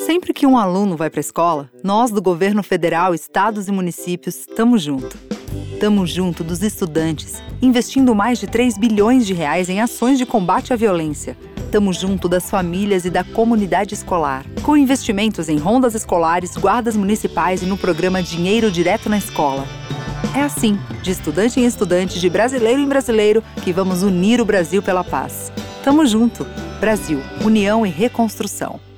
Sempre que um aluno vai para a escola, nós do governo federal, estados e municípios estamos junto. Estamos junto dos estudantes, investindo mais de 3 bilhões de reais em ações de combate à violência. Estamos junto das famílias e da comunidade escolar, com investimentos em rondas escolares, guardas municipais e no programa Dinheiro Direto na Escola. É assim, de estudante em estudante, de brasileiro em brasileiro, que vamos unir o Brasil pela paz. Tamo junto. Brasil, União e Reconstrução.